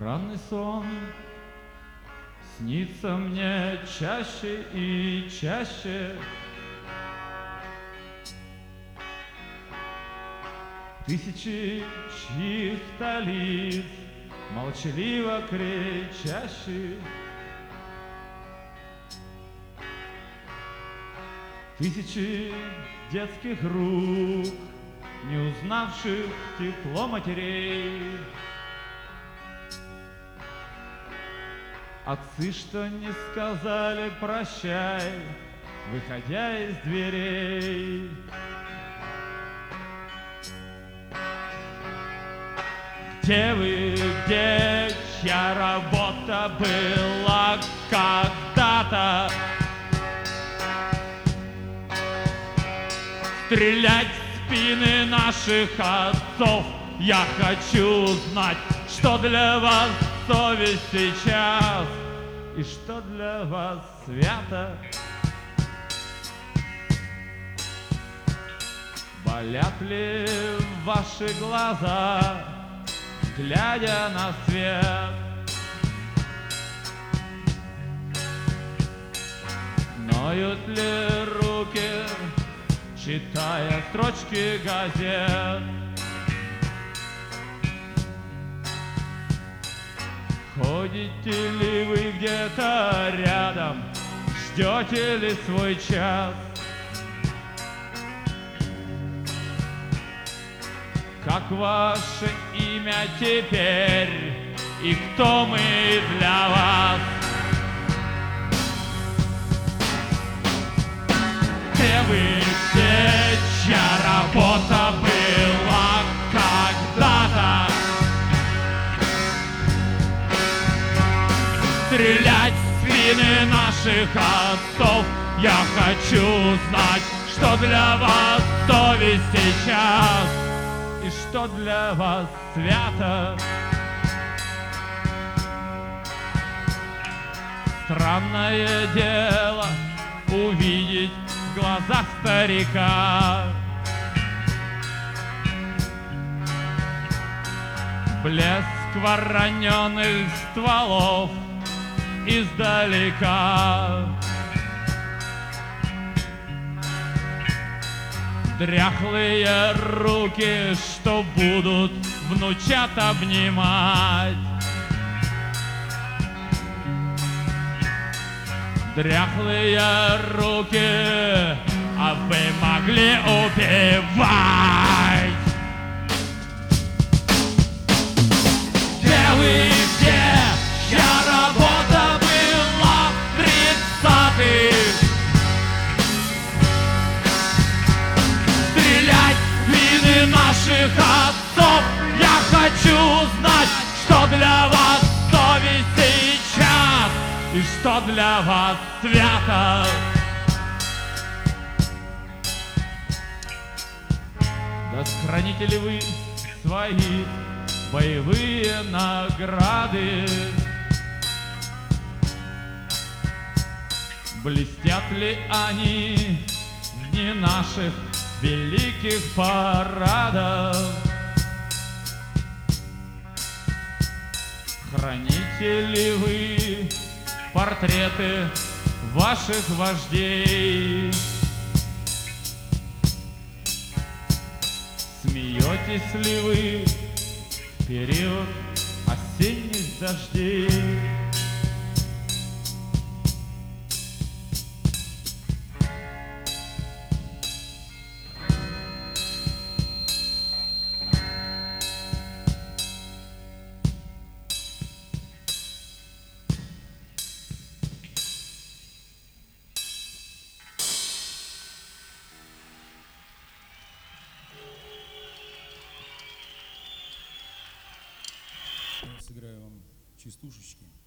Странный сон снится мне чаще и чаще. Тысячи чьих-то лиц, молчаливо кричащих. Тысячи детских рук, не узнавших тепло матерей. Отцы, что не сказали прощай, выходя из дверей. Где вы, где чья работа была когда-то? Стрелять в спины наших отцов. Я хочу знать, что для вас совесть сейчас и что для вас свято. Болят ли ваши глаза, глядя на свет? Ноют ли руки, читая строчки газет? Ходите ли вы где-то рядом, ждете ли свой час? Как ваше имя теперь и кто мы для вас? Где вы, где чья работа была когда-то? Стрелять в спины наших отцов. Я хочу знать, что для вас совесть сейчас и что для вас свято. Странное дело увидеть в глазах старика блеск вороненых стволов издалека. Дряхлые руки, что будут внучат обнимать. Дряхлые руки, а вы могли убивать. Где вы, где чья работа была в 30-х? Стрелять в спины наших отцов. Я хочу знать, что для вас совесть сейчас и что для вас свято. Да сохраните ли вы свои боевые награды? Блестят ли они в дни наших великих парадов? Храните ли вы портреты ваших вождей? Смеетесь ли вы в период осенних дождей? Сыграю вам частушечки.